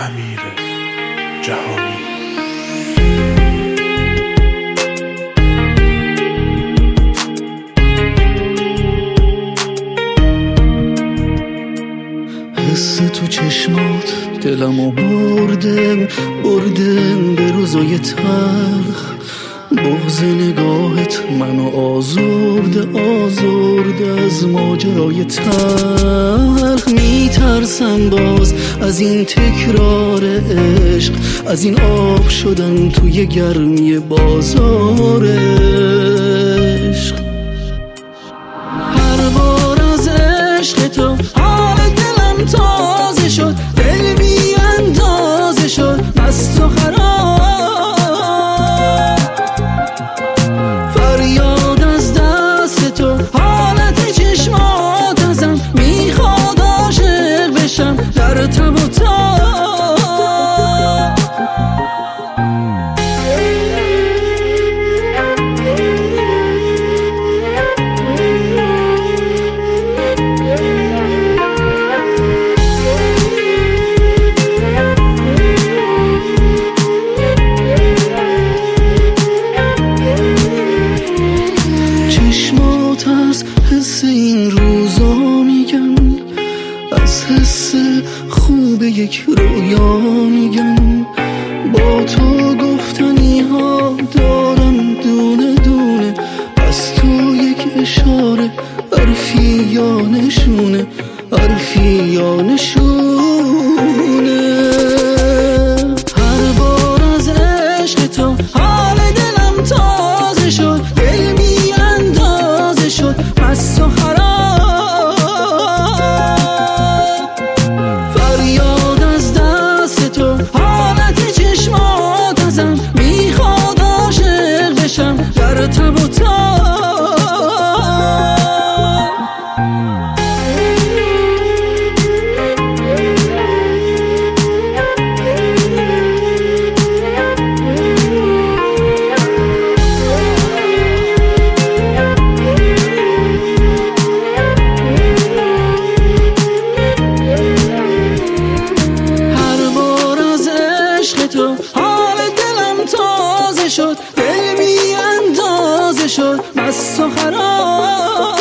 امیر جهانی. حس تو چشمات دلمو برده به روزای تلخ. بغض نگاهت منو آزرده از ماجرای تلخ. میترسم باز از این تکرار عشق، از این آب شدن توی گرمی بازار عشق. هر بار از عشق تو حال دلم تازه شد، دل بی اندازه شد از تو خراب. فریاد از دست تو حالت چشمات ازم میخواد عاشق بشم در تب و تاب. از حس این روزا میگن، از حس خوب یک رویا میگن. با تو گفتنی ها دارم دونه دونه، از تو یک اشاره حرفی یا نشونه، حرفی یا نشونه. هر بار از عشق تو حال دلم تازه شد، دل بی اندازه شد از تو خراب. فریاد از دست تو حالت چشمات ازم میخواد عاشق بشم در تب و تاب. تو حال دلم تازه شد، دل بی اندازه شد از تو خراب.